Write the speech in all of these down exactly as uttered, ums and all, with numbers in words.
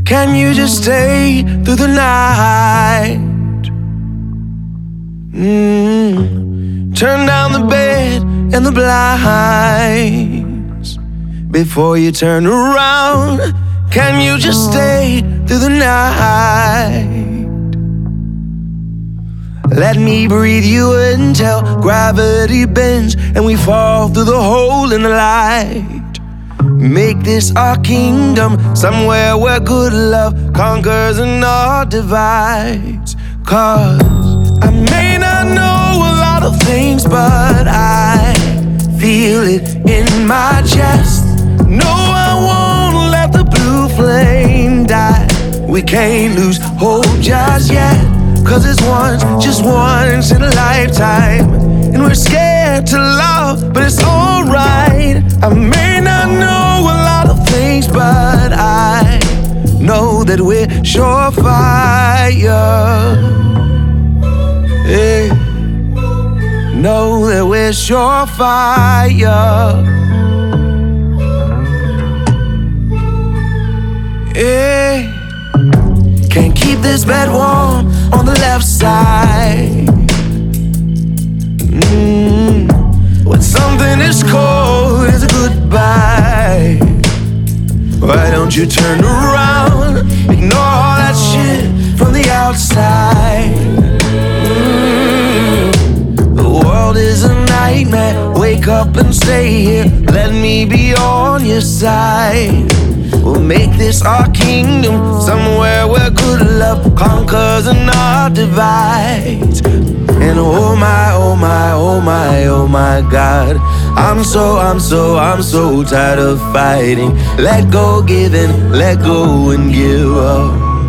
Can you just stay through the night? Mm. Turn down the bed and the blinds before you turn around. Can you just stay through the night? Let me breathe you until gravity bends and we fall through the hole in the light. Make this our kingdom, somewhere where good love conquers and all divides. Cause I may not know a lot of things, but I feel it in my chest. No, I won't let the blue flame die. We can't lose hope just yet, cause it's once, just once in a lifetime. And we're scared to love, but it's alright. I may not know a lot of things, but I know that we're surefire. Hey, know that we're surefire. Hey, can't keep this bed warm on the left side. Mm. When something is cold, it's a goodbye. Why don't you turn around? Ignore all that shit from the outside. Mm. The world is a nightmare. Wake up and stay here. Let me be on your side. We'll make this our kingdom, somewhere where good love conquers and all divides. And oh my, oh my, oh my, oh my God, I'm so, I'm so, I'm so tired of fighting. Let go, give in, let go and give up.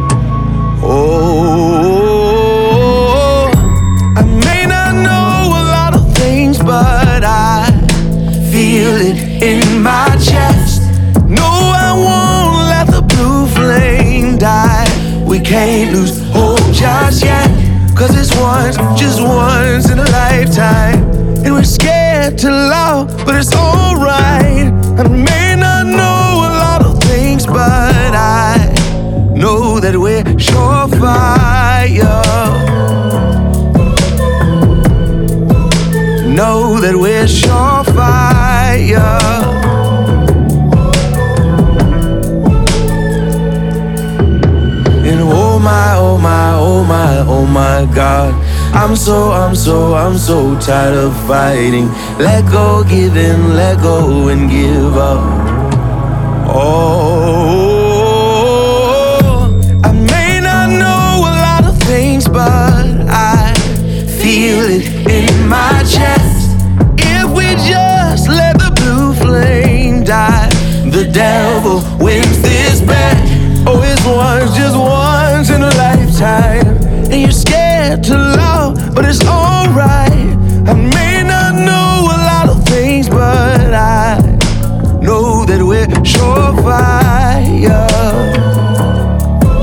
Oh, I may not know a lot of things, but I feel it in my chest. No, I won't let the blue flame die. We can't lose hope just yet, cause it's once, just once in a lifetime. And we're scared to love, but it's alright. I may not know a lot of things, but I know that we're surefire. Know that we're surefire. And oh my, oh my, oh my, oh my God, I'm so, I'm so, I'm so tired of fighting. Let go, give in, let go and give up. Oh, I may not know a lot of things, but I feel it in my chest. If we just let the blue flame die, the devil wins this bet. Oh, it's once, just once in a lifetime. And you're scared to love, but it's alright. I may not know a lot of things, but I know that we're surefire.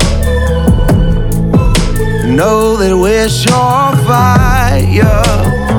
Know that we're surefire.